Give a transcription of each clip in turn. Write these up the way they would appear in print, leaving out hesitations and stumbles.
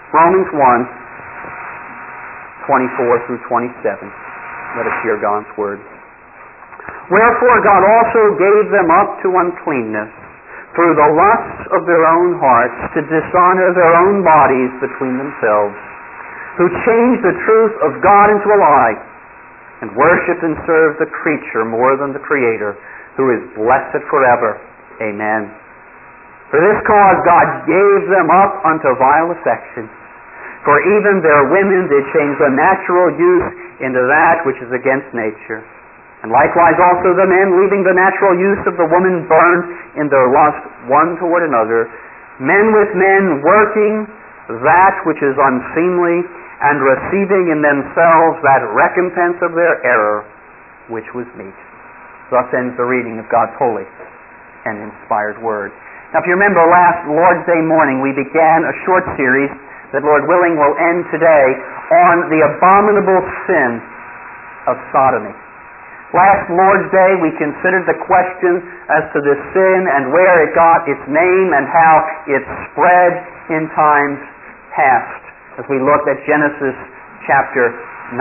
Romans 1:24 through 27. Let us hear God's word. Wherefore God also gave them up to uncleanness through the lusts of their own hearts, to dishonor their own bodies between themselves, who changed the truth of God into a lie, and worshipped and served the creature more than the Creator, who is blessed forever. Amen. For this cause God gave them up unto vile affections. For even their women did change the natural use into that which is against nature. And likewise also the men, leaving the natural use of the woman, burned in their lust one toward another, men with men, working that which is unseemly, and receiving in themselves that recompense of their error, which was meet. Thus ends the reading of God's holy and inspired word. Now, if you remember, last Lord's Day morning we began a short series that, Lord willing, will end today on the abominable sin of sodomy. Last Lord's Day we considered the question as to this sin and where it got its name and how it spread in times past, as we looked at Genesis chapter 19.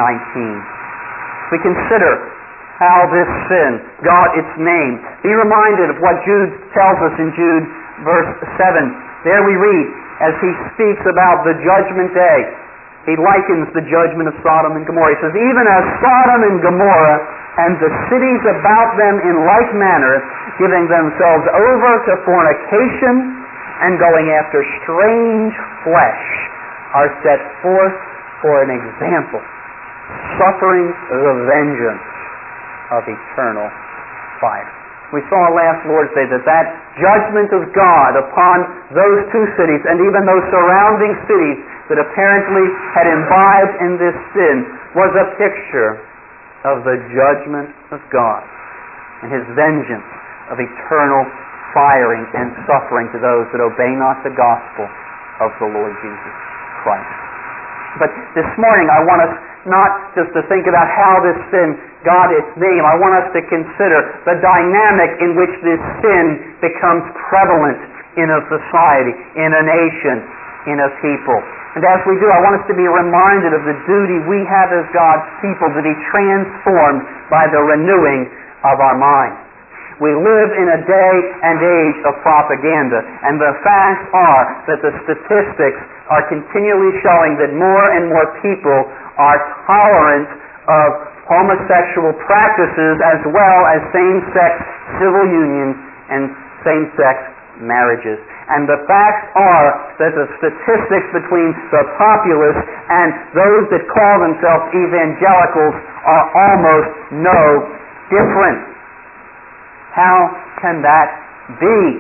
We consider how this sin got its name. Be reminded of what Jude tells us in Jude verse 7. There we read, as he speaks about the judgment day, he likens the judgment of Sodom and Gomorrah. He says, even as Sodom and Gomorrah and the cities about them in like manner, giving themselves over to fornication and going after strange flesh, are set forth for an example, suffering the vengeance of eternal fire. We saw last Lord's Day that judgment of God upon those two cities and even those surrounding cities that apparently had imbibed in this sin was a picture of the judgment of God and His vengeance of eternal firing and suffering to those that obey not the gospel of the Lord Jesus Christ. But this morning I want us not just to think about how this sin got its name. I want us to consider the dynamic in which this sin becomes prevalent in a society, in a nation, in a people. And as we do, I want us to be reminded of the duty we have as God's people to be transformed by the renewing of our minds. We live in a day and age of propaganda, and the facts are that the statistics are continually showing that more and more people are tolerant of homosexual practices as well as same-sex civil unions and same-sex marriages. And the facts are that the statistics between the populace and those that call themselves evangelicals are almost no different. How can that be?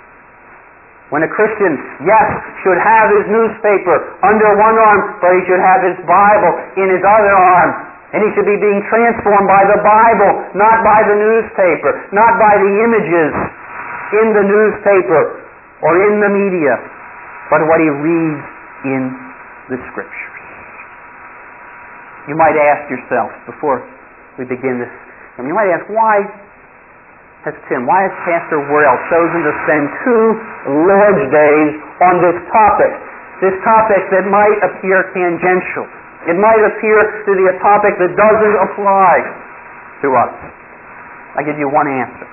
When a Christian, yes, should have his newspaper under one arm, but he should have his Bible in his other arm. And he should be being transformed by the Bible, not by the newspaper, not by the images in the newspaper or in the media, but what he reads in the Scriptures. You might ask yourself, before we begin this, you might ask, why has Pastor Worrell chosen to spend 2 Lord's Days on this topic that might appear tangential? It might appear to be a topic that doesn't apply to us. I give you one answer.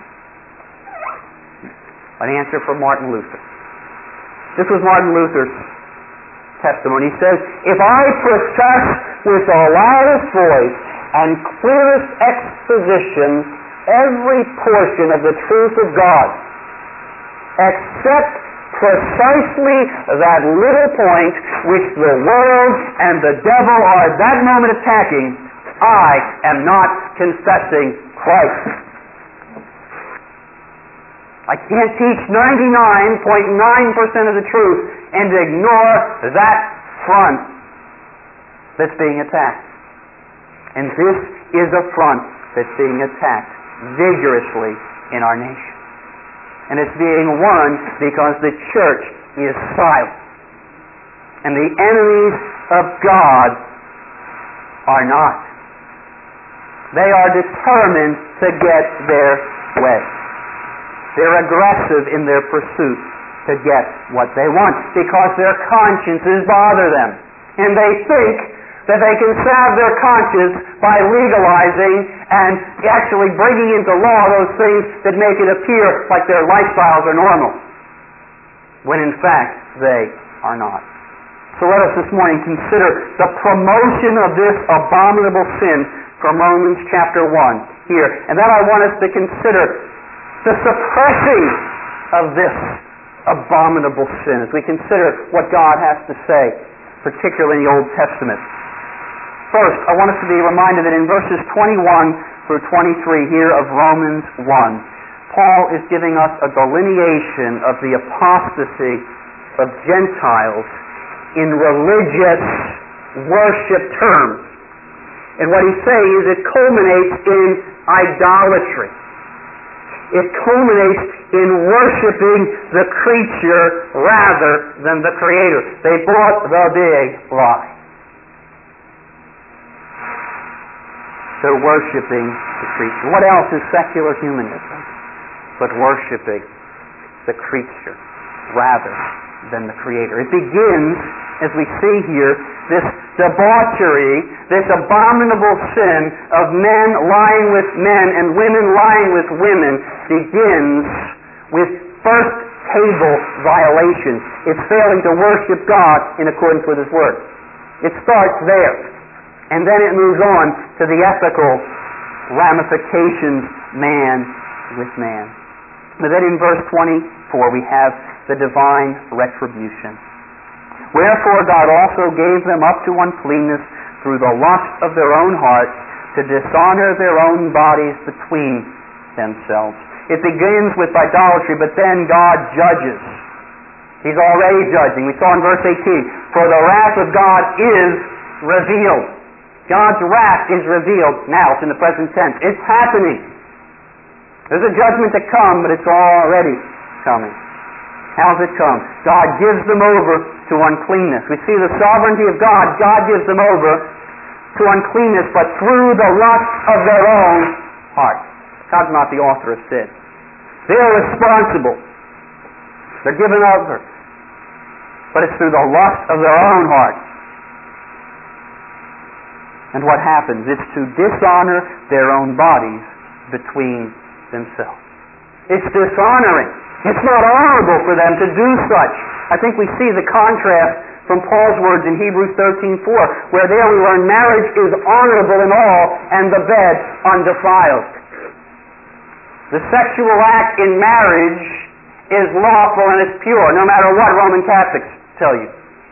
An answer from Martin Luther. This was Martin Luther's testimony. He says, if I profess with the loudest voice and clearest exposition every portion of the truth of God, except precisely that little point which the world and the devil are at that moment attacking, I am not confessing Christ. I can't teach 99.9% of the truth and ignore that front that's being attacked. And this is a front that's being attacked vigorously in our nation. And it's being won because the church is silent. And the enemies of God are not. They are determined to get their way. They're aggressive in their pursuit to get what they want because their consciences bother them. And they think that they can salve their conscience by legalizing and actually bringing into law those things that make it appear like their lifestyles are normal, when in fact they are not. So let us this morning consider the promotion of this abominable sin from Romans chapter 1 here. And then I want us to consider the suppressing of this abominable sin as we consider what God has to say, particularly in the Old Testament. First, I want us to be reminded that in verses 21 through 23 here of Romans 1, Paul is giving us a delineation of the apostasy of Gentiles in religious worship terms. And what he's saying is it culminates in idolatry. It culminates in worshiping the creature rather than the Creator. They bought the big lie. They're worshiping the creature. What else is secular humanism but worshiping the creature rather than the Creator? It begins, as we see here, this debauchery, this abominable sin of men lying with men and women lying with women begins with first table violations. It's failing to worship God in accordance with His Word. It starts there. And then it moves on to the ethical ramifications, man with man. But then in verse 24 we have the divine retribution. Wherefore God also gave them up to uncleanness through the lust of their own hearts, to dishonor their own bodies between themselves. It begins with idolatry, but then God judges. He's already judging. We saw in verse 18, for the wrath of God is revealed. God's wrath is revealed now. It's in the present tense. It's happening. There's a judgment to come, but it's already coming. How's it come? God gives them over to uncleanness. We see the sovereignty of God. God gives them over to uncleanness, but through the lust of their own heart. God's not the author of sin. They're responsible. They're given over. But it's through the lust of their own heart. And what happens? It's to dishonor their own bodies between themselves. It's dishonoring. It's not honorable for them to do such. I think we see the contrast from Paul's words in Hebrews 13:4, where there we learn marriage is honorable in all and the bed undefiled. The sexual act in marriage is lawful and it's pure, no matter what Roman Catholics tell you.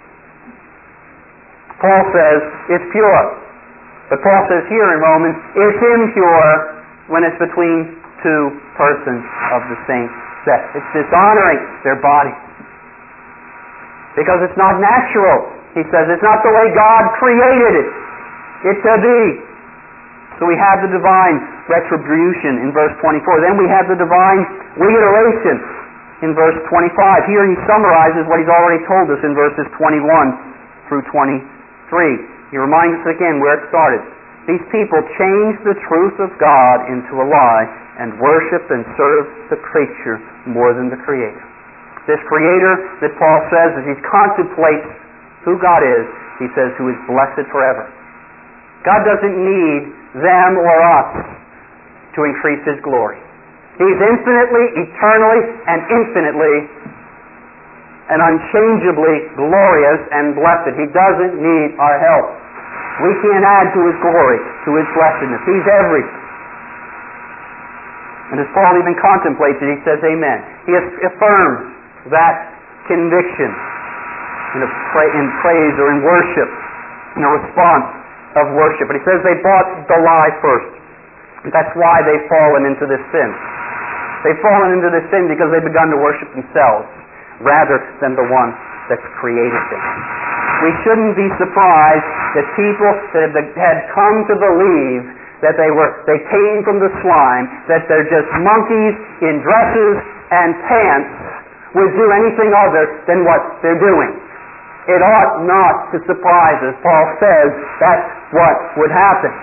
Paul says it's pure. But Paul says here in Romans, it's impure when it's between two persons of the same sex. It's dishonoring their body. Because it's not natural. He says it's not the way God created it. It to be. So we have the divine retribution in verse 24. Then we have the divine reiteration in verse 25. Here he summarizes what he's already told us in verses 21 through 23. He reminds us again where it started. These people changed the truth of God into a lie and worship and serve the creature more than the Creator. This Creator that Paul says, as he contemplates who God is, he says, who is blessed forever. God doesn't need them or us to increase His glory. He's infinitely, eternally, and infinitely and unchangeably glorious and blessed. He doesn't need our help. We can't add to His glory, to His blessedness. He's everything. And as Paul even contemplates it, he says, amen. He affirms that conviction in praise or in worship, in a response of worship. But he says they bought the lie first. That's why they've fallen into this sin. They've fallen into this sin because they've begun to worship themselves rather than the one that's created them. We shouldn't be surprised that people that had come to believe that they came from the slime, that they're just monkeys in dresses and pants, would do anything other than what they're doing. It ought not to surprise us. Paul says that's what would happen.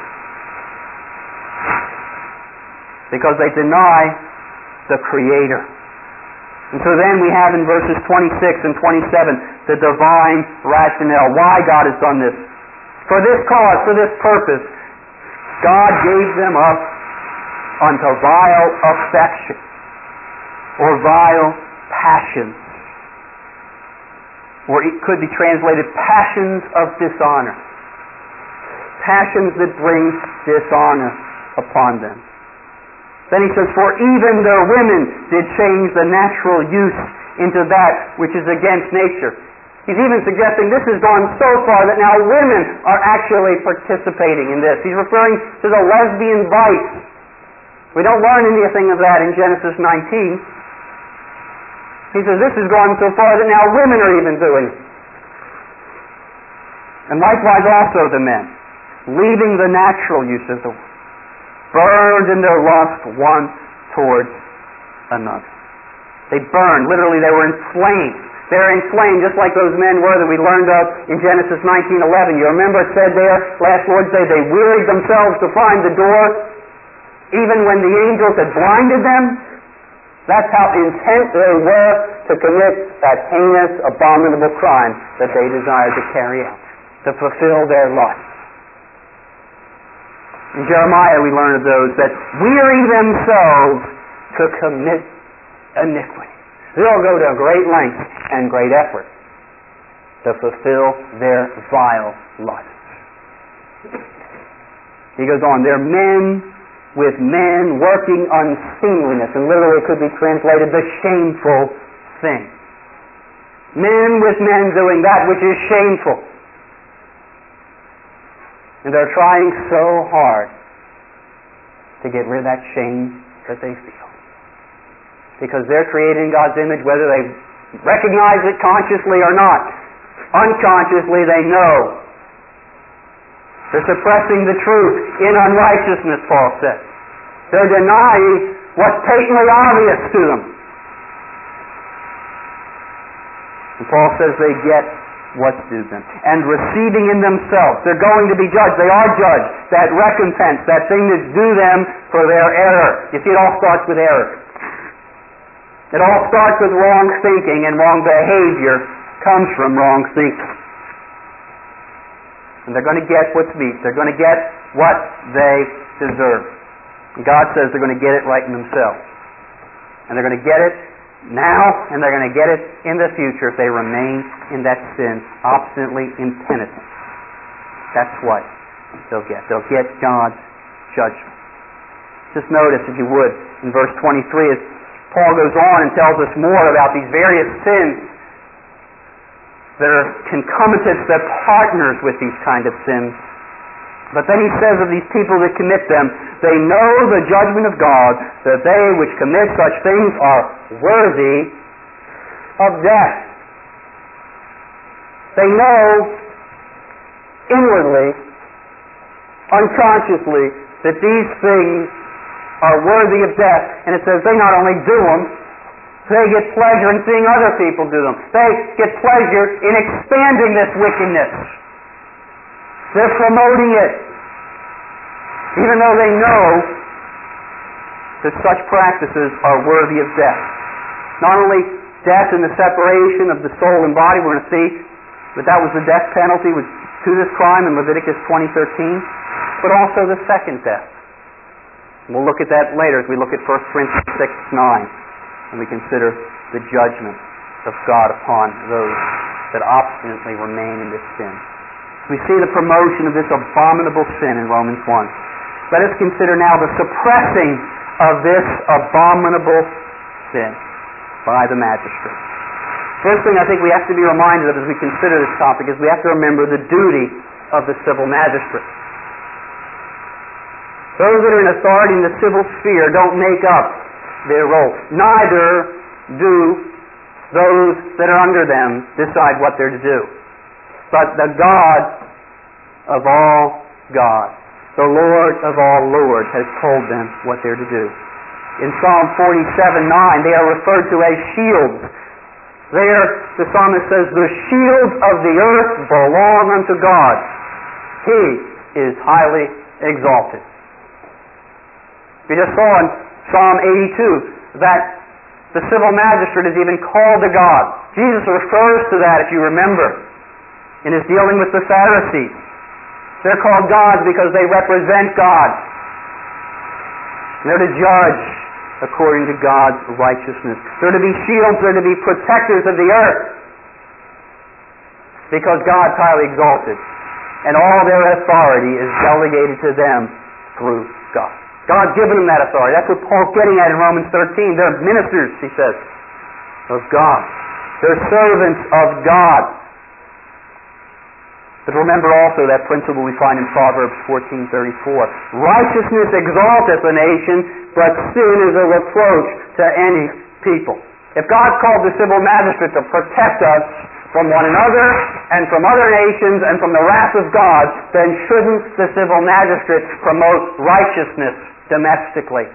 Because they deny the Creator. And so then we have in verses 26 and 27 the divine rationale, why God has done this. For this cause, for this purpose, God gave them up unto vile affection, or vile passions. Or it could be translated passions of dishonor. Passions that bring dishonor upon them. Then he says, for even their women did change the natural use into that which is against nature. He's even suggesting this has gone so far that now women are actually participating in this. He's referring to the lesbian vice. We don't learn anything of that in Genesis 19. He says this has gone so far that now women are even doing it. And likewise also the men, leaving the natural use of the world, burned in their lust one towards another. They burned. Literally, they were inflamed. They were inflamed just like those men were that we learned of in Genesis 19:11. You remember it said there, last Lord's Day, they wearied themselves to find the door, even when the angels had blinded them. That's how intent they were to commit that heinous, abominable crime that they desired to carry out, to fulfill their lust. In Jeremiah we learn of those that weary themselves to commit iniquity. They'll go to great length and great effort to fulfill their vile lusts. He goes on, they're men with men working unseemliness, and literally it could be translated the shameful thing. Men with men doing that which is shameful. And they're trying so hard to get rid of that shame that they feel. Because they're created in God's image, whether they recognize it consciously or not. Unconsciously they know. They're suppressing the truth in unrighteousness, Paul says. They're denying what's patently obvious to them. And Paul says they get what's due them. And receiving in themselves, they're going to be judged. They are judged. That recompense, that thing that's due them for their error. You see, it all starts with error. It all starts with wrong thinking, and wrong behavior comes from wrong thinking. And they're going to get what's meet. They're going to get what they deserve. And God says they're going to get it right in themselves. And they're going to get it now, and they're going to get it in the future if they remain in that sin, obstinately impenitent. That's what they'll get. They'll get God's judgment. Just notice, if you would, in verse 23, as Paul goes on and tells us more about these various sins that are concomitants, that partners with these kind of sins. But then he says of these people that commit them, they know the judgment of God, that they which commit such things are worthy of death. They know inwardly, unconsciously, that these things are worthy of death. And it says they not only do them, they get pleasure in seeing other people do them. They get pleasure in expanding this wickedness. They're promoting it. Even though they know that such practices are worthy of death. Not only death in the separation of the soul and body, we're going to see that that was the death penalty to this crime in Leviticus 20:13, but also the second death. And we'll look at that later as we look at 1 Corinthians 6:9. And we consider the judgment of God upon those that obstinately remain in this sin. We see the promotion of this abominable sin in Romans 1. Let us consider now the suppressing of this abominable sin by the magistrate. First thing I think we have to be reminded of as we consider this topic is we have to remember the duty of the civil magistrate. Those that are in authority in the civil sphere don't make up their role. Neither do those that are under them decide what they're to do. But the God of all gods, the Lord of all lords, has told them what they're to do. In Psalm 47:9, they are referred to as shields. There, the psalmist says, the shields of the earth belong unto God. He is highly exalted. We just saw in Psalm 82 that The civil magistrate is even called a god. Jesus refers to that, if you remember, in his dealing with the Pharisees. They're called gods because they represent God. They're to judge according to God's righteousness. They're to be shields, they're to be protectors of the earth, because God's highly exalted, and all their authority is delegated to them through God. God's given them that authority. That's what Paul's getting at in Romans 13. They're ministers, he says, of God. They're servants of God. But remember also that principle we find in Proverbs 14:34. Righteousness exalteth a nation, but sin is a reproach to any people. If God called the civil magistrate to protect us from one another and from other nations and from the wrath of God, then shouldn't the civil magistrate promote righteousness domestically?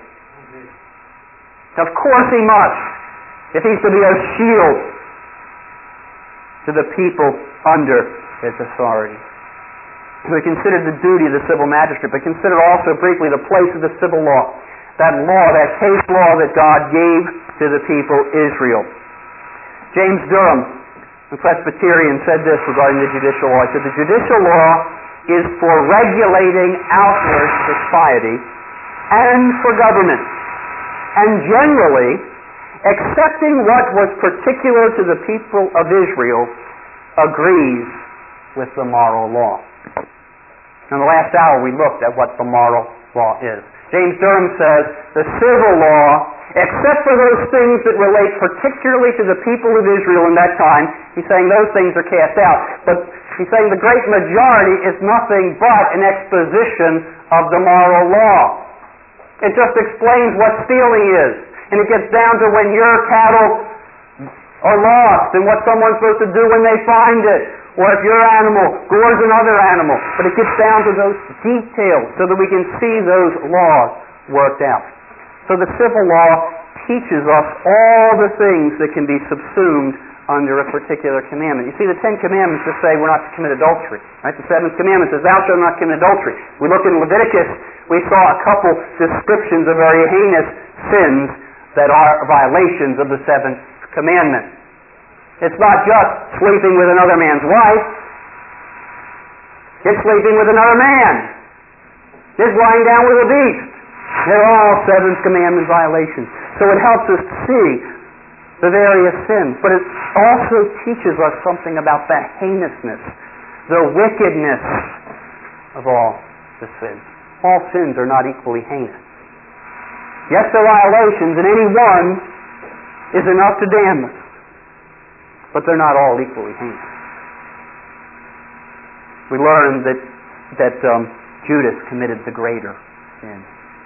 Of course he must, if he's to be a shield to the people under his authority. We considered the duty of the civil magistrate, but consider also briefly the place of the civil law, that law, that case law that God gave to the people Israel. James Durham, a Presbyterian, said this regarding the judicial law. He said, the judicial law is for regulating outward society and for government, and generally accepting what was particular to the people of Israel agrees with the moral law. In the last hour we looked at what the moral law is. James Durham says the civil law, except for those things that relate particularly to the people of Israel in that time, he's saying those things are cast out. But he's saying the great majority is nothing but an exposition of the moral law. It just explains what stealing is. And it gets down to when your cattle are lost and what someone's supposed to do when they find it, or if your animal gores another animal. But it gets down to those details so that we can see those laws worked out. So the civil law teaches us all the things that can be subsumed under a particular commandment. You see, the Ten Commandments just say we're not to commit adultery. Right? The Seventh Commandment says, thou shalt not commit adultery. We looked in Leviticus, we saw a couple descriptions of very heinous sins that are violations of the Seventh Commandment. It's not just sleeping with another man's wife. It's sleeping with another man. It's lying down with a beast. They're all Seventh Commandment violations. So it helps us see the various sins. But it also teaches us something about the heinousness, the wickedness of all the sins. All sins are not equally heinous. Yes, they're violations, and any one is enough to damn us. But they're not all equally heinous. We learned that Judas committed the greater sin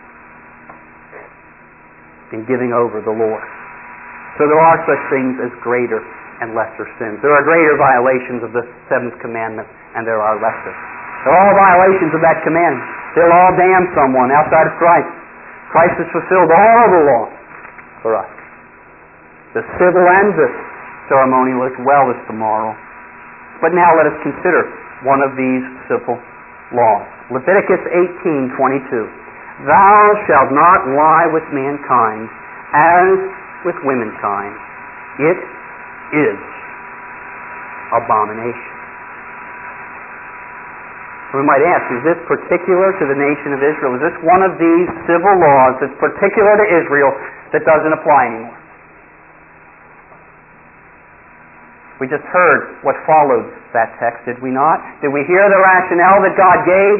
in giving over the Lord. So there are such things as greater and lesser sins. There are greater violations of the Seventh Commandment, and there are lesser. They're all violations of that commandment. They'll all damn someone outside of Christ. Christ has fulfilled all the law for us. The civil and the ceremonial as well as the moral. But now let us consider one of these civil laws. Leviticus 18:22. Thou shalt not lie with mankind as with womankind. It is abomination. We might ask, is this particular to the nation of Israel? Is this one of these civil laws that's particular to Israel that doesn't apply anymore? We just heard what followed that text, did we not? Did we hear the rationale that God gave?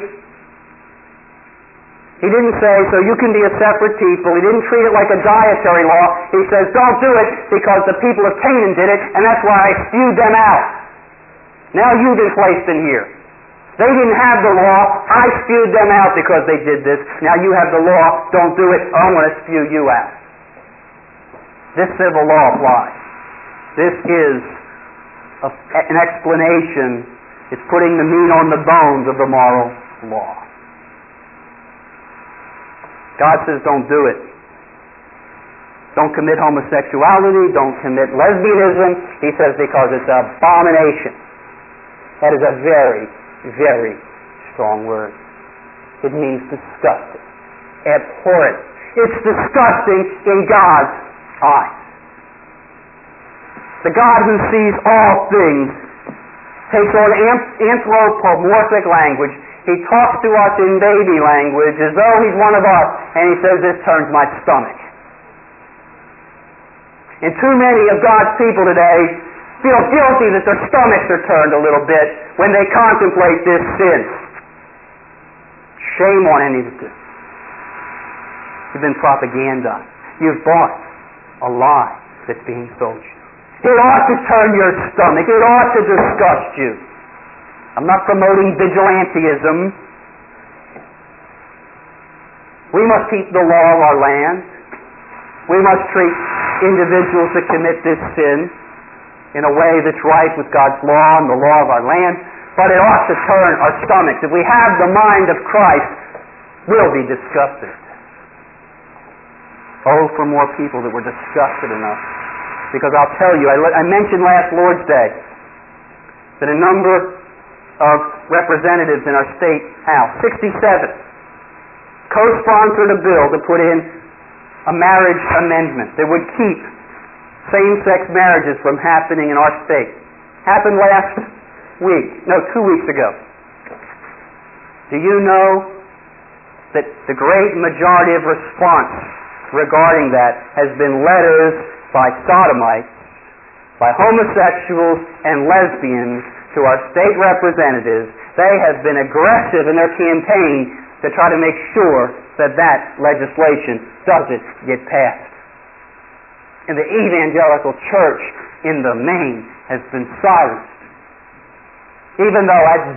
He didn't say, so you can be a separate people. He didn't treat it like a dietary law. He says, don't do it because the people of Canaan did it, and that's why I spewed them out. Now you've been placed in here. They didn't have the law. I spewed them out because they did this. Now you have the law. Don't do it. I'm going to spew you out. This civil law applies. This is an explanation. It's putting the meat on the bones of the moral law. God says don't do it. Don't commit homosexuality. Don't commit lesbianism. He says because it's an abomination. That is a very, very strong word. It means disgusting, abhorrent. It's disgusting in God's eyes. The God who sees all things takes on anthropomorphic language. He talks to us in baby language as though He's one of us, and He says, "This turns my stomach." And too many of God's people today feel guilty that their stomachs are turned a little bit when they contemplate this sin. Shame on any of this. You've been propagandized. You've bought a lie that's being sold you. It ought to turn your stomach. It ought to disgust you. I'm not promoting vigilantism. We must keep the law of our land. We must treat individuals that commit this sin in a way that's right with God's law and the law of our land. But it ought to turn our stomachs. If we have the mind of Christ, we'll be disgusted. Oh, for more people that were disgusted enough. Because I'll tell you, I mentioned last Lord's Day that a number of representatives in our state house, 67, co-sponsored a bill to put in a marriage amendment that would keep same-sex marriages from happening in our state. Happened last week, 2 weeks ago. Do you know that the great majority of response regarding that has been letters by sodomites, by homosexuals and lesbians to our state representatives? They have been aggressive in their campaign to try to make sure that that legislation doesn't get passed. And the evangelical church in the main has been silenced. Even though at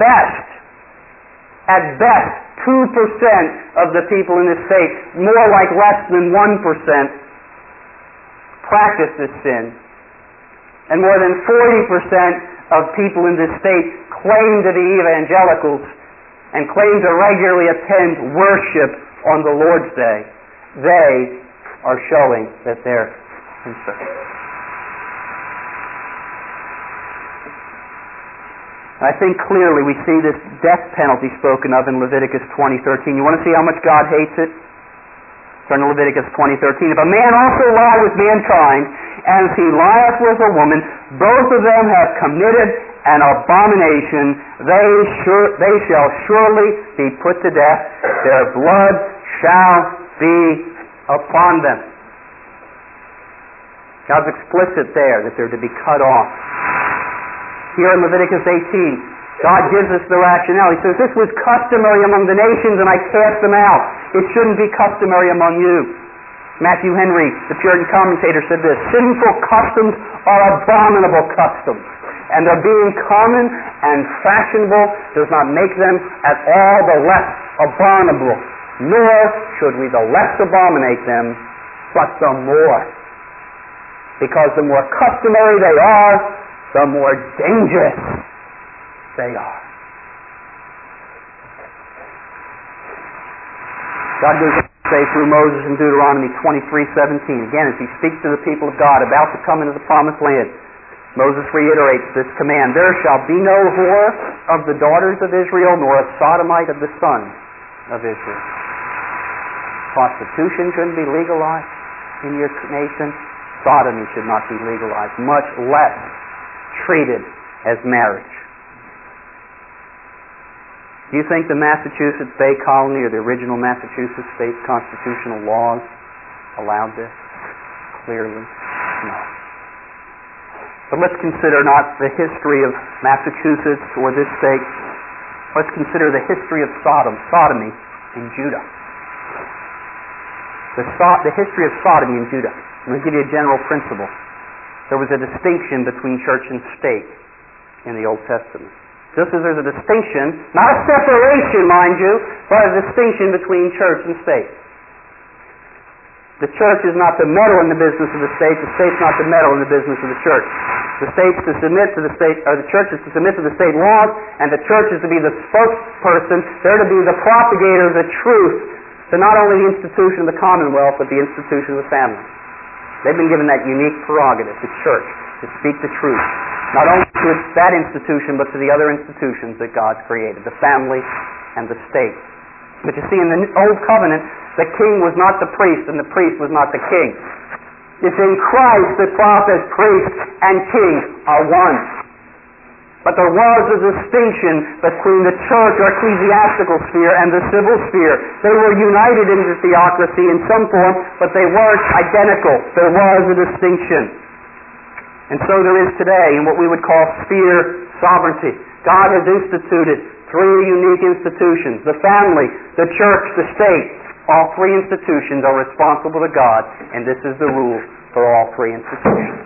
best, 2% of the people in this state, more like less than 1%, practice this sin. And more than 40% of people in this state claim to be evangelicals and claim to regularly attend worship on the Lord's Day. They are showing that they're concerned. I think clearly we see this death penalty spoken of in Leviticus 20:13. You want to see how much God hates it? Turn to Leviticus 20:13. If a man also lie with mankind, as he lieth with a woman, both of them have committed an abomination. They shall surely be put to death. Their blood shall be upon them. God's explicit there that they're to be cut off. Here in Leviticus 18, God gives us the rationale. He says, "This was customary among the nations, and I cast them out. It shouldn't be customary among you." Matthew Henry, the Puritan commentator, said this: "Sinful customs are abominable customs, and their being common and fashionable does not make them at all the less abominable, nor should we the less abominate them, but the more. Because the more customary they are, the more dangerous they are." God goes on to say through Moses in Deuteronomy 23:17, again, as he speaks to the people of God about to come into the promised land, Moses reiterates this command: "There shall be no whore of the daughters of Israel, nor a sodomite of the sons of Israel." Prostitution shouldn't be legalized in your nation. Sodomy should not be legalized, much less treated as marriage. Do you think the Massachusetts Bay Colony or the original Massachusetts state constitutional laws allowed this? Clearly, no. But let's consider not the history of Massachusetts or this state. Let's consider the history of sodomy in Judah. The history of sodomy in Judah. I'm going to give you a general principle. There was a distinction between church and state in the Old Testament. Just as there's a distinction, not a separation, mind you, but a distinction between church and state. The church is not to meddle in the business of the state's not to meddle in the business of the church. The state's to submit to the state, or the church is to submit to the state laws, and the church is to be the spokesperson. They're to be the propagator of the truth to not only the institution of the Commonwealth, but the institution of the family. They've been given that unique prerogative, the church, to speak the truth, not only to that institution, but to the other institutions that God's created, the family and the state. But you see, in the Old Covenant, the king was not the priest, and the priest was not the king. It's in Christ that prophet, priest, and king are one. But there was a distinction between the church or ecclesiastical sphere and the civil sphere. They were united in the theocracy in some form, but they weren't identical. There was a distinction. And so there is today in what we would call sphere sovereignty. God has instituted three unique institutions: the family, the church, the state. All three institutions are responsible to God, and this is the rule for all three institutions.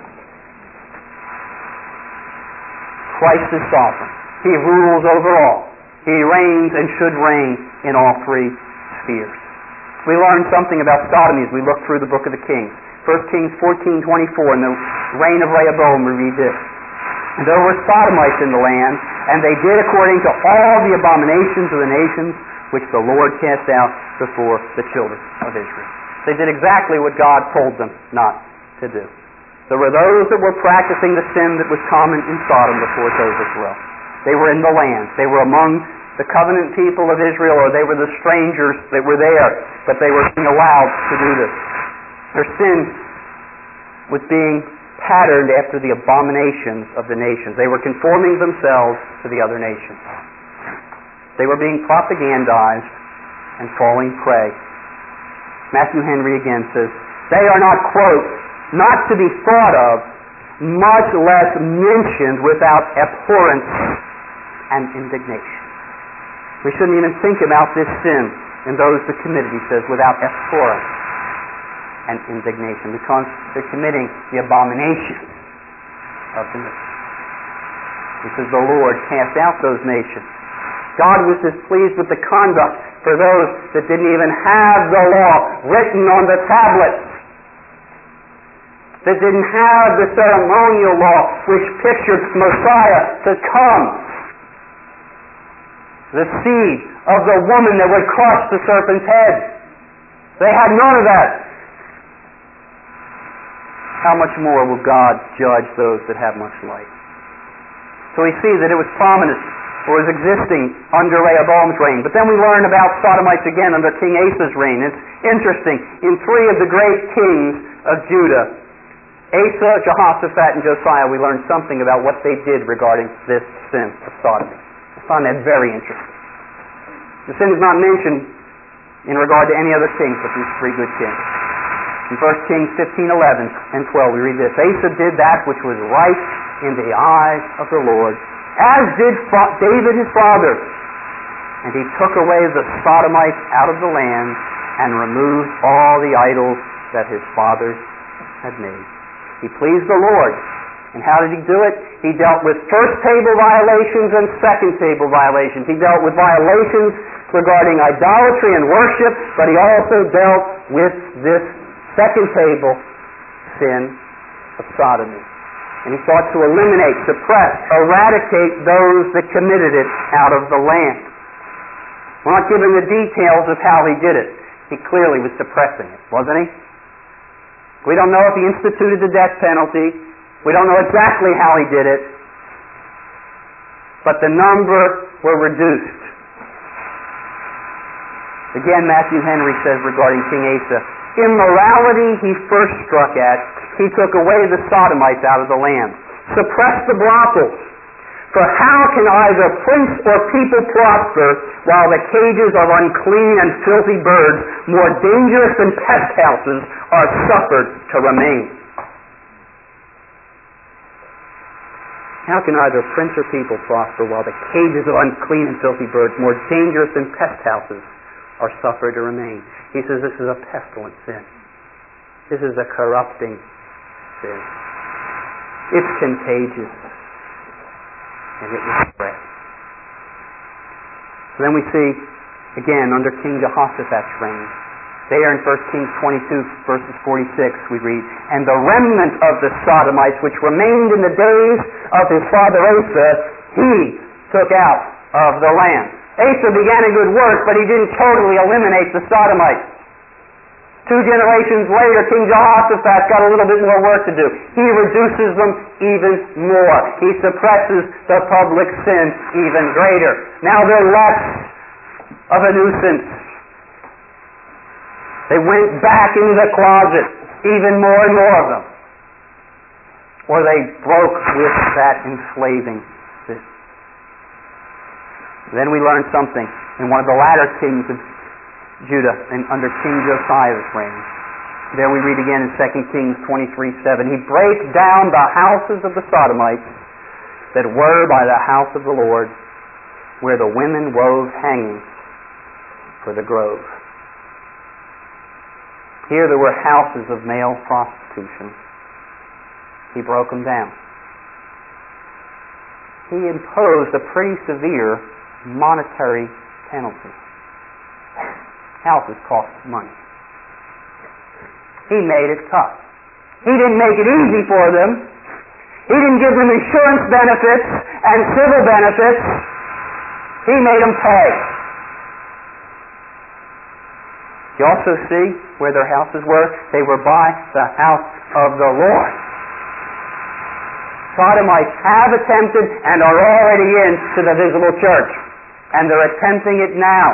Christ is sovereign. He rules over all. He reigns and should reign in all three spheres. We learn something about sodomy as we look through the book of the Kings. 1 Kings 14:24, in the reign of Rehoboam, we read this. And there were sodomites in the land, and they did according to all the abominations of the nations which the Lord cast out before the children of Israel. They did exactly what God told them not to do. There were those that were practicing the sin that was common in Sodom before it was as well. They were in the land. They were among the covenant people of Israel, or they were the strangers that were there, but they were being allowed to do this. Their sin was being patterned after the abominations of the nations. They were conforming themselves to the other nations. They were being propagandized and falling prey. Matthew Henry again says, they are not, quote, not to be thought of, much less mentioned without abhorrence and indignation. We shouldn't even think about this sin in those that commit it, he says, without abhorrence and indignation, because they're committing the abomination of the nations. He says the Lord cast out those nations. God was displeased with the conduct for those that didn't even have the law written on the tablets, that didn't have the ceremonial law which pictured Messiah to come, the seed of the woman that would crush the serpent's head. They had none of that. How much more will God judge those that have much light? So we see that it was prominent, or was existing under Rehoboam's reign. But then we learn about sodomites again under King Asa's reign. It's interesting. In three of the great kings of Judah, Asa, Jehoshaphat, and Josiah, we learn something about what they did regarding this sin of sodomy. I found that very interesting. The sin is not mentioned in regard to any other kings but these three good kings. In 1 Kings 15:11 and 12 we read this: Asa did that which was right in the eyes of the Lord, as did David his father. And he took away the sodomites out of the land and removed all the idols that his fathers had made. He pleased the Lord. And how did he do it? He dealt with first table violations and second table violations. He dealt with violations regarding idolatry and worship, but he also dealt with this second table sin of sodomy. And he sought to eliminate, suppress, eradicate those that committed it out of the land. We're not given the details of how he did it. He clearly was suppressing it, wasn't he? We don't know if he instituted the death penalty. We don't know exactly how he did it. But the number were reduced. Again, Matthew Henry says regarding King Asa, immorality he first struck at. He took away the sodomites out of the land. Suppressed the brothels. For how can either prince or people prosper while the cages of unclean and filthy birds, more dangerous than pest houses, are suffered to remain? How can either prince or people prosper while the cages of unclean and filthy birds, more dangerous than pest houses, are suffered to remain? He says this is a pestilent sin. This is a corrupting sin. It's contagious. And it will spread. So then we see, again, under King Jehoshaphat's reign, there in 1 Kings 22, verses 46, we read, and the remnant of the sodomites which remained in the days of his father Asa, he took out of the land. Asa began a good work, but he didn't totally eliminate the sodomites. 2 generations later, King Jehoshaphat got a little bit more work to do. He reduces them even more. He suppresses the public sin even greater. Now they're less of a nuisance. They went back into the closet, even more and more of them. Or they broke with that enslaving system. Then we learned something in one of the latter kings of Judah and under King Josiah's reign. There we read again in 2 Kings 23:7. He brake down the houses of the Sodomites that were by the house of the Lord, where the women wove hangings for the grove. Here there were houses of male prostitution. He broke them down. He imposed a pretty severe monetary penalty. Houses cost money. He made it tough. He didn't make it easy for them. He didn't give them insurance benefits and civil benefits. He made them pay. You also see where their houses were? They were by the house of the Lord. Sodomites have attempted and are already into the visible church. And they're attempting it now.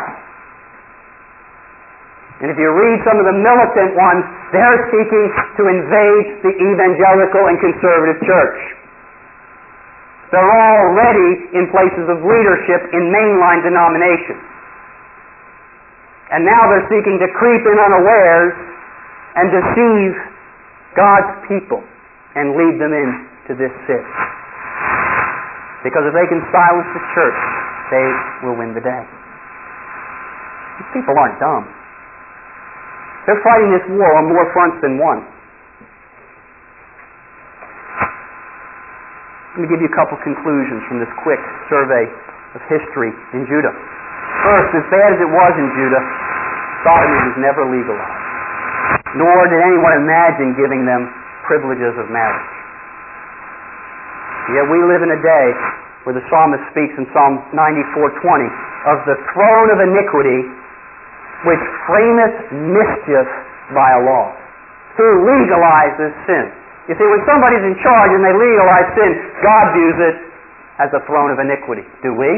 And if you read some of the militant ones, they're seeking to invade the evangelical and conservative church. They're already in places of leadership in mainline denominations. And now they're seeking to creep in unawares and deceive God's people and lead them into this sin. Because if they can silence the church, they will win the day. These people aren't dumb. They're fighting this war on more fronts than one. Let me give you a couple conclusions from this quick survey of history in Judah. First, as bad as it was in Judah, sodomy was never legalized. Nor did anyone imagine giving them privileges of marriage. Yet we live in a day where the psalmist speaks in Psalm 94:20 of the throne of iniquity which frameth mischief by a law. Who legalizes sin? You see, when somebody's in charge and they legalize sin, God views it as a throne of iniquity. Do we?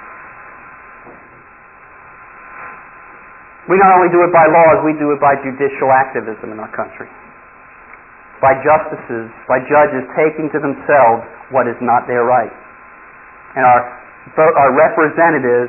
We not only do it by laws, we do it by judicial activism in our country. By justices, by judges taking to themselves what is not their right. And our representatives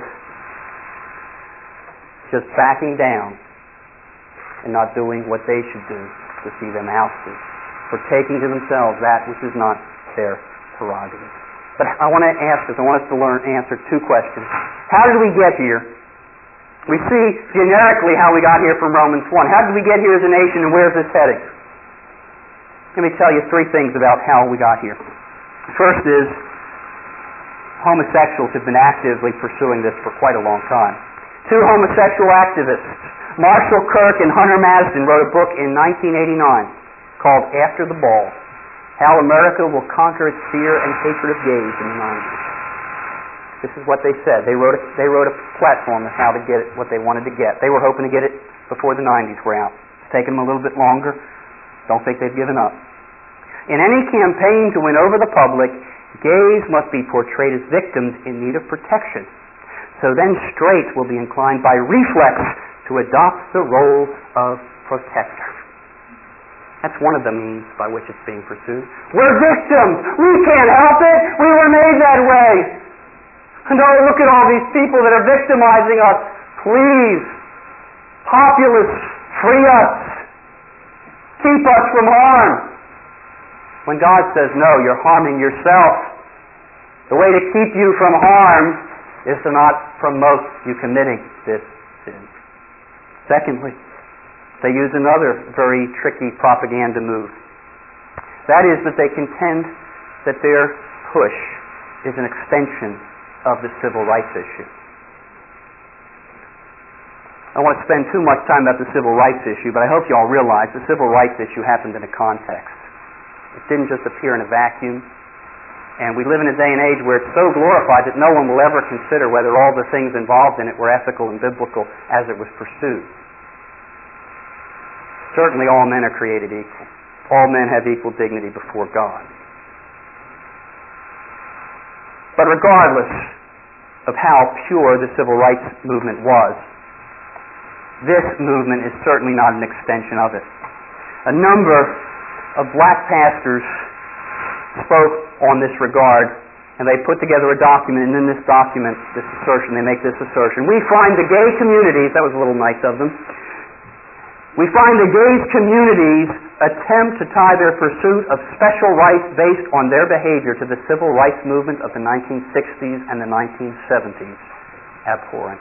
just backing down and not doing what they should do to see them ousted for taking to themselves that which is not their prerogative. But I want to ask us, I want us to answer two questions. How did we get here? We see generically how we got here from Romans 1. How did we get here as a nation, and where's this heading? Let me tell you three things about how we got here. First is, homosexuals have been actively pursuing this for quite a long time. Two homosexual activists, Marshall Kirk and Hunter Marsden, wrote a book in 1989 called After the Ball, How America Will Conquer Its Fear and Hatred of Gays in the 90s. This is what they said. They wrote a platform of how to get it, what they wanted to get. They were hoping to get it before the 90s were out. It's taken them a little bit longer. Don't think they've given up. In any campaign to win over the public, gays must be portrayed as victims in need of protection. So then straights will be inclined by reflex to adopt the role of protector. That's one of the means by which it's being pursued. We're victims. We can't help it. We were made that way. And oh, look at all these people that are victimizing us. Please, populists, free us. Keep us from harm. When God says, no, you're harming yourself. The way to keep you from harm is to not promote you committing this sin. Secondly, they use another very tricky propaganda move. That is that they contend that their push is an extension of the civil rights issue. I don't want to spend too much time about the civil rights issue, but I hope you all realize the civil rights issue happened in a context. It didn't just appear in a vacuum. And we live in a day and age where it's so glorified that no one will ever consider whether all the things involved in it were ethical and biblical as it was pursued. Certainly all men are created equal. All men have equal dignity before God. But regardless of how pure the civil rights movement was, this movement is certainly not an extension of it. A number of black pastors spoke on this regard, and they put together a document, and in this document, this assertion, they make this assertion. We find the gay communities, that was a little nice of them, we find the gay communities attempt to tie their pursuit of special rights based on their behavior to the civil rights movement of the 1960s and the 1970s abhorrent.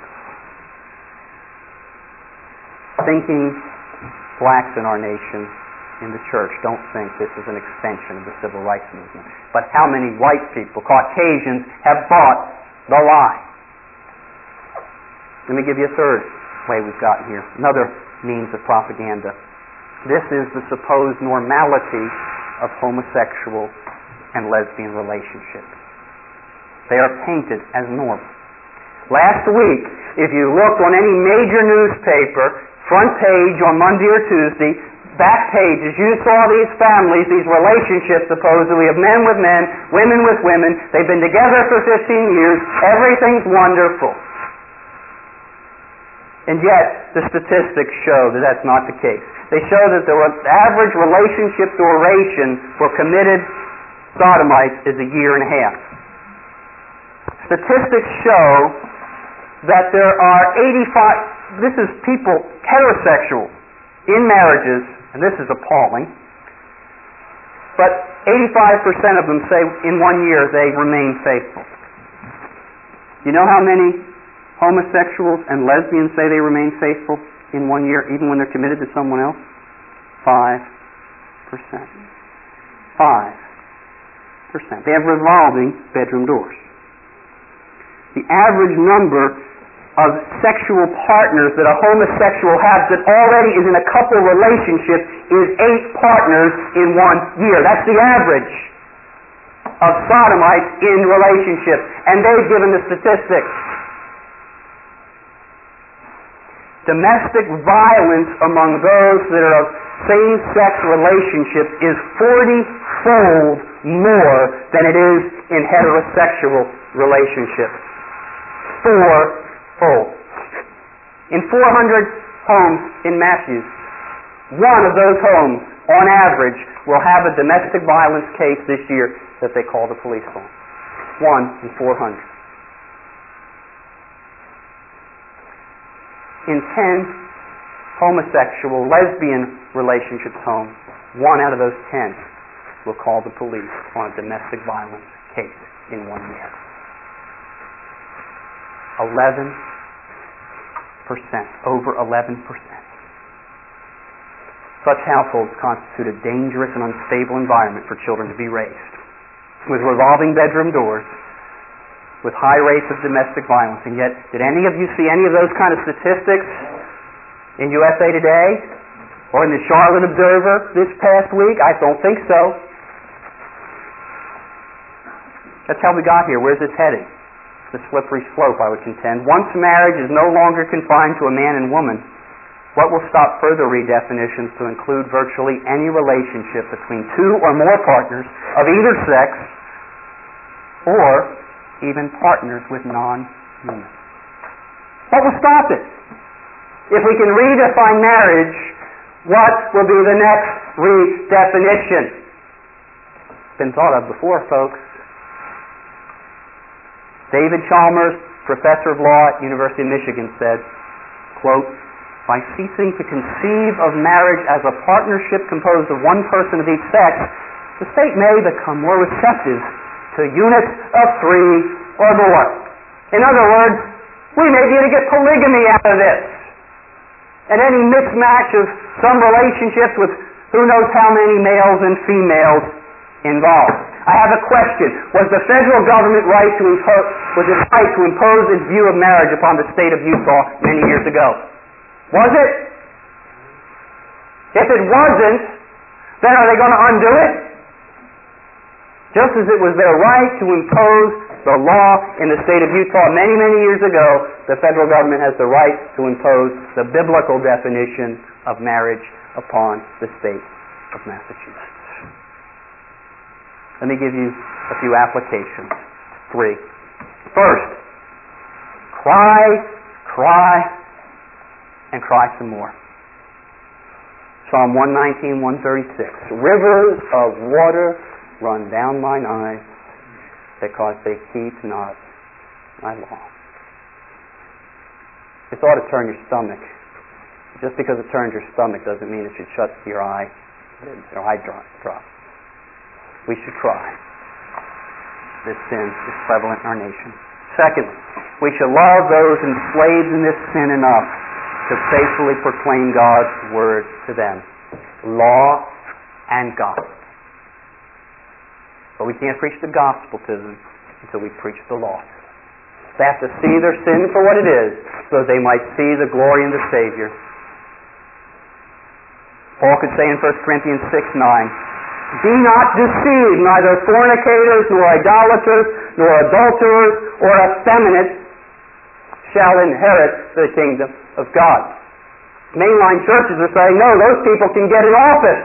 Thinking blacks in our nation, in the church, don't think this is an extension of the civil rights movement. But how many white people, Caucasians, have bought the lie? Let me give you a third way we've gotten here. Another means of propaganda. This is the supposed normality of homosexual and lesbian relationships. They are painted as normal. Last week, if you looked on any major newspaper, front page on Monday or Tuesday, back pages, you saw these families, these relationships supposedly of men with men, women with women. They've been together for 15 years. Everything's wonderful. And yet, the statistics show that that's not the case. They show that the average relationship duration for committed sodomites is a year and a half. Statistics show that there are 85, this is people, heterosexual, in marriages, and this is appalling, but 85% of them say in 1 year they remain faithful. You know how many homosexuals and lesbians say they remain faithful in 1 year, even when they're committed to someone else? 5%. 5%. They have revolving bedroom doors. The average number of sexual partners that a homosexual has that already is in a couple relationship is 8 partners in 1 year. That's the average of sodomites in relationships. And they've given the statistics. Domestic violence among those that are of same-sex relationships is 40-fold more than it is in heterosexual relationships. 4-fold. In 400 homes in Matthews, one of those homes, on average, will have a domestic violence case this year that they call the police on. 1 in 400. In 10 homosexual, lesbian relationships homes, 1 out of those 10 will call the police on a domestic violence case in 1 year. 11%, over 11%. Such households constitute a dangerous and unstable environment for children to be raised, with revolving bedroom doors, with high rates of domestic violence. And yet, did any of you see any of those kind of statistics in USA Today or in the Charlotte Observer this past week? I don't think so. That's how we got here. Where's this heading? The slippery slope, I would contend. Once marriage is no longer confined to a man and woman, what will stop further redefinitions to include virtually any relationship between 2 or more partners of either sex, or even partners with non-human? What will stop it? If we can redefine marriage, what will be the next redefinition? It's been thought of before, folks. David Chalmers, professor of law at University of Michigan, said, quote, "By ceasing to conceive of marriage as a partnership composed of one person of each sex, the state may become more receptive to units of 3 or more. In other words, we may be able to get polygamy out of this. And any mismatch of some relationships with who knows how many males and females involved." I have a question. Was the federal government right to impose its view of marriage upon the state of Utah many years ago? Was it? If it wasn't, then are they going to undo it? Just as it was their right to impose the law in the state of Utah many, many years ago, the federal government has the right to impose the biblical definition of marriage upon the state of Massachusetts. Let me give you a few applications. 3. First, cry, and cry some more. Psalm 119, 136. Rivers of water run down mine eyes because they keep not my law. This ought to turn your stomach. Just because it turns your stomach doesn't mean it should shut your eye drop. We should cry. This sin is prevalent in our nation. Secondly, we should love those enslaved in this sin enough to faithfully proclaim God's word to them. Law and gospel. But we can't preach the gospel to them until we preach the law. They have to see their sin for what it is, so they might see the glory in the Savior. Paul could say in 1 Corinthians 6:9, "Be not deceived, neither fornicators, nor idolaters, nor adulterers, or effeminate shall inherit the kingdom of God." Mainline churches are saying, no, those people can get in office.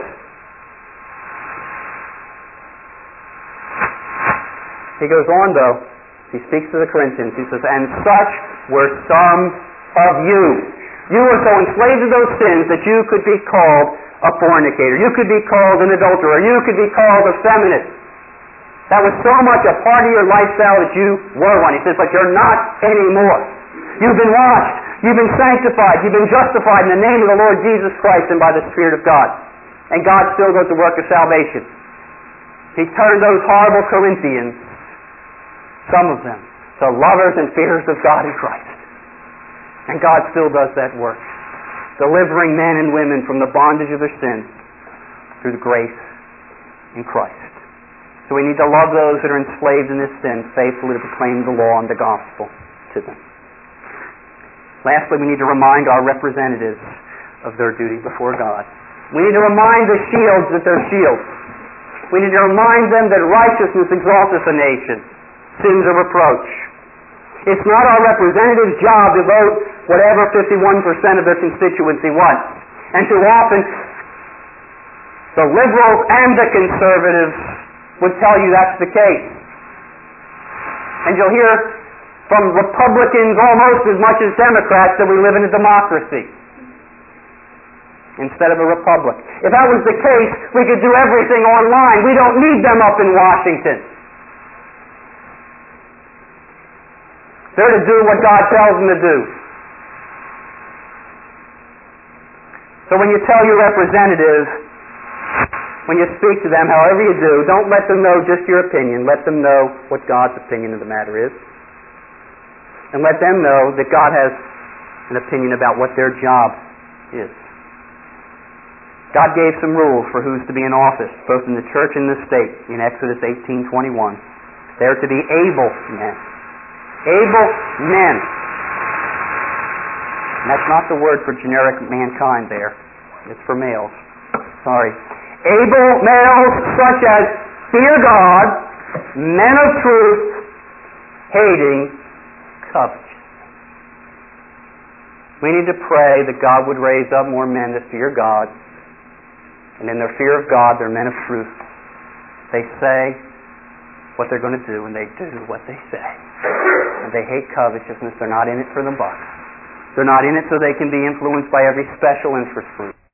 He goes on, though. He speaks to the Corinthians. He says, "And such were some of you." You were so enslaved to those sins that you could be called a fornicator. You could be called an adulterer. You could be called effeminate. That was so much a part of your lifestyle that you were one. He says, but you're not anymore. You've been washed. You've been sanctified. You've been justified in the name of the Lord Jesus Christ and by the Spirit of God. And God still does the work of salvation. He turned those horrible Corinthians, some of them, to lovers and fearers of God in Christ. And God still does that work, delivering men and women from the bondage of their sins through the grace in Christ. So we need to love those that are enslaved in this sin, faithfully to proclaim the law and the gospel to them. Lastly, we need to remind our representatives of their duty before God. We need to remind the shields that they're shields. We need to remind them that righteousness exalteth a nation, sins a reproach. It's not our representatives' job to vote whatever 51% of their constituency wants. And too often, the liberals and the conservatives would tell you that's the case. And you'll hear from Republicans almost as much as Democrats that we live in a democracy instead of a republic. If that was the case, we could do everything online. We don't need them up in Washington. They're to do what God tells them to do. So when you tell your representative, when you speak to them, however you do, don't let them know just your opinion. Let them know what God's opinion of the matter is. And let them know that God has an opinion about what their job is. God gave some rules for who's to be in office, both in the church and the state, in Exodus 18:21. They're to be able men. Able men. And that's not the word for generic mankind there. It's for males. Sorry. Able males such as fear God, men of truth, hating covetousness. We need to pray that God would raise up more men that fear God. And in their fear of God, they're men of truth. They say what they're going to do, and they do what they say. And they hate covetousness. They're not in it for the buck. They're not in it so they can be influenced by every special interest group.